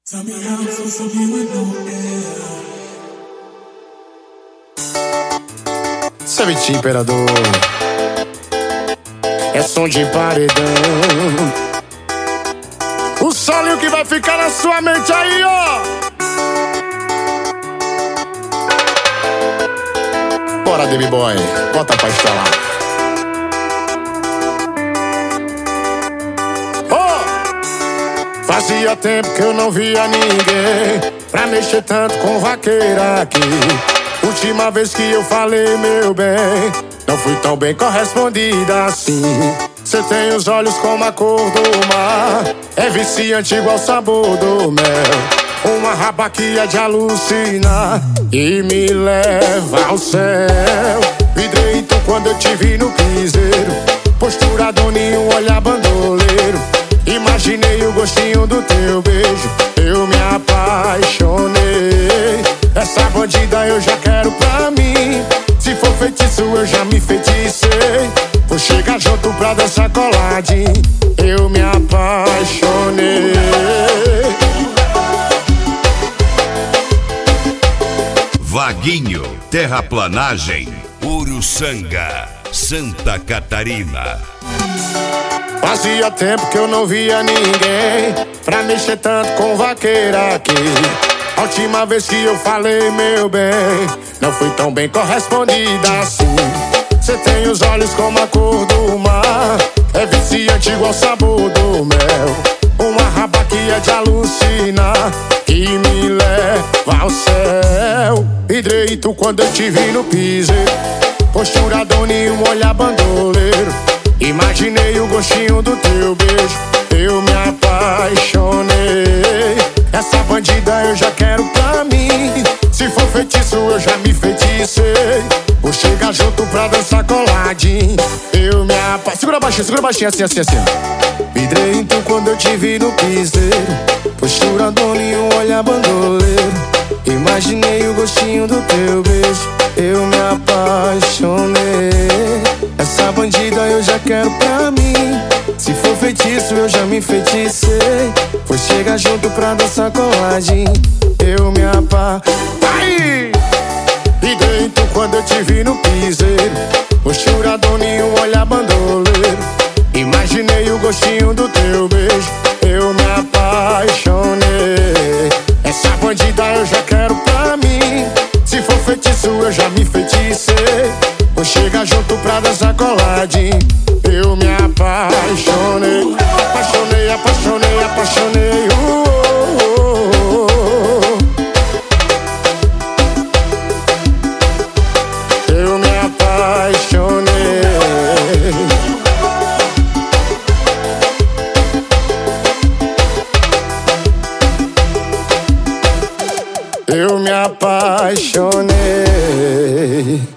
Tell me how I'm supposed to be with no air. Savete Imperador é som de paredão. O solinho que vai ficar na sua mente aí, ó. Bora, Baby Boy, bota pra instalar. Fazia tempo que eu não via ninguém pra mexer tanto com vaqueira aqui. Última vez que eu falei, meu bem, não fui tão bem correspondida assim. Cê tem os olhos como a cor do mar, é viciante igual o sabor do mel. Uma raba que é de alucinar e me leva ao céu. Vidrei então quando eu te vi no piseiro, postura doninho, olhar bandoleiro. Imaginei o gostinho do teu beijo, eu me apaixonei. Essa bandida eu já quero pra mim, se for feitiço eu já me feticei. Vou chegar junto pra dançar coladinho, eu me apaixonei. Vaguinho, terraplanagem, Uruçanga, Santa Catarina. Fazia tempo que eu não via ninguém pra mexer tanto com vaqueira aqui. A última vez que eu falei, meu bem, não fui tão bem correspondida assim. Cê tem os olhos como a cor do mar, é viciante igual o sabor do mel. Uma raba que é de alucinar, que me leva ao céu. Vidrei tu quando eu te vi no piseiro, postura doninho, olhar bandoleiro. Imaginei o gostinho do teu beijo, eu me apaixonei. Essa bandida eu já quero pra mim, se for feitiço eu já me feticei. Vou chegar junto pra dançar coladinho, eu me apaixonei. Segura baixinho, assim, assim, assim. Vidrei então quando eu te vi no piseiro, postura doninho, olhar bandoleiro. Imaginei o gostinho do teu beijo, eu me apaixonei. Essa bandida eu já quero pra mim, se for feitiço eu já me feticei. Vou chegar junto pra dançar coladinho, eu me apaixonei. E dentro quando eu te vi no piseiro, postura doninho, olhar bandoleiro. Imaginei o gostinho do teu beijo, eu me apaixonei. Essa bandida eu já quero pra mim, se for feitiço eu já me feticei. Vou chegar junto pra dançar coladinho, eu me apaixonei. Apaixonei, apaixonei, apaixonei. Eu me apaixonei. Eu me apaixonei.